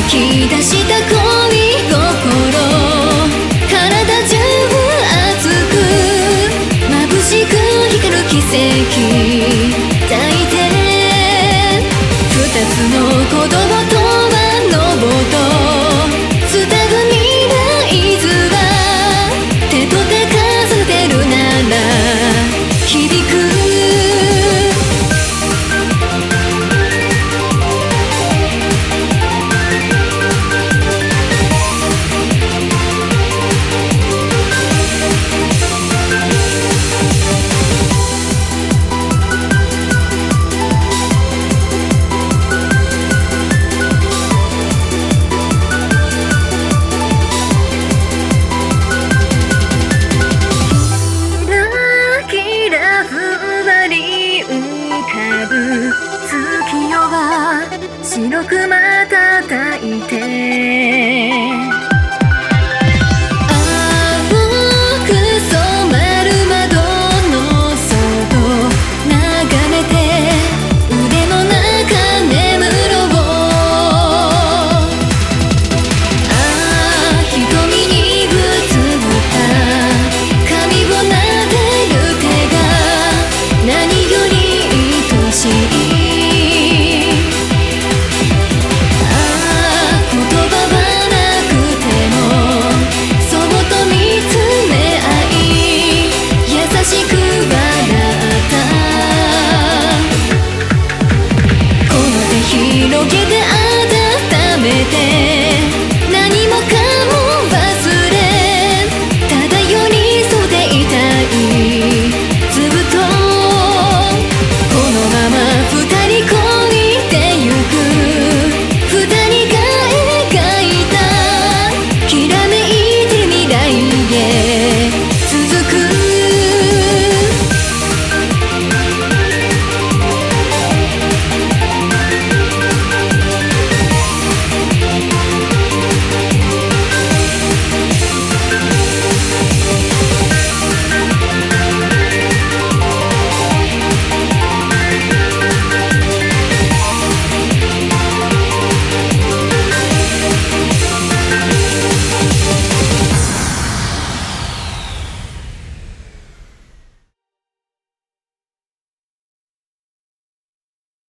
き出した恋心、体中熱く眩しく光る奇跡抱いて、二つの鼓動とはのぼとつなぐ未来図が手と手重ねてるなら響く。月夜は白く瞬いて、青く染まる窓の外眺めて腕の中眠ろう。瞳にぶつった髪を撫でる手が何より愛しい。広げて